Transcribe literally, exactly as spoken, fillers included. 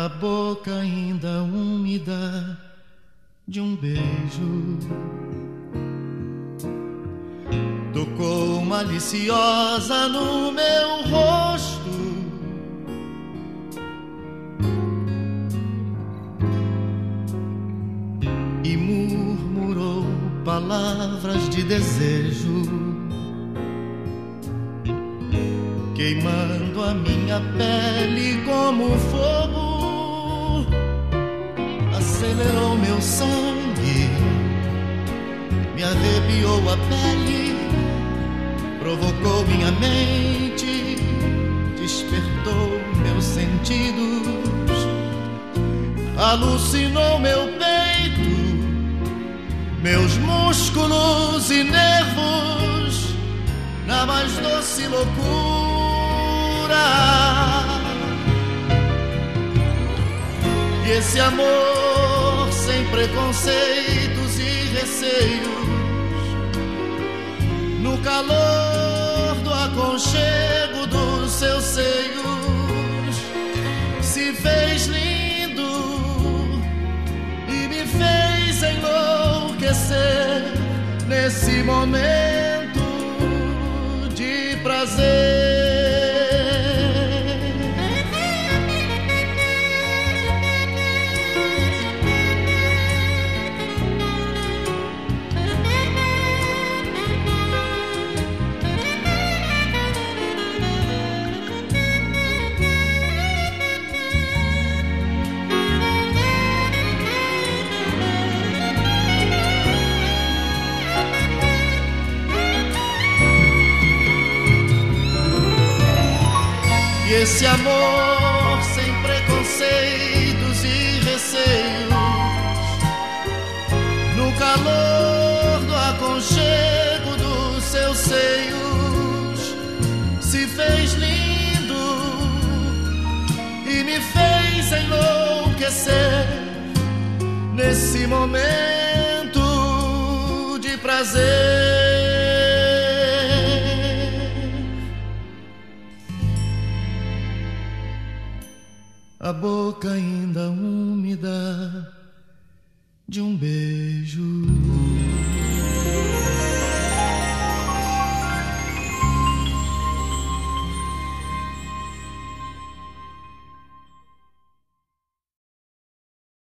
a boca ainda úmida de um beijo. Tocou maliciosa no meu rosto, e murmurou palavras de desejo, queimando a minha pele como fogo. Acelerou meu sangue, me arrepiou a pele, provocou minha mente, despertou meus sentidos, alucinou meu peito, meus músculos e nervos, na mais doce loucura. E esse amor sem preconceitos e receios, no calor do aconchego dos seus seios, se fez lindo e me fez enlouquecer nesse momento de prazer. Esse amor sem preconceitos e receios, no calor do aconchego dos seus seios, se fez lindo e me fez enlouquecer nesse momento de prazer. A boca ainda úmida de um beijo.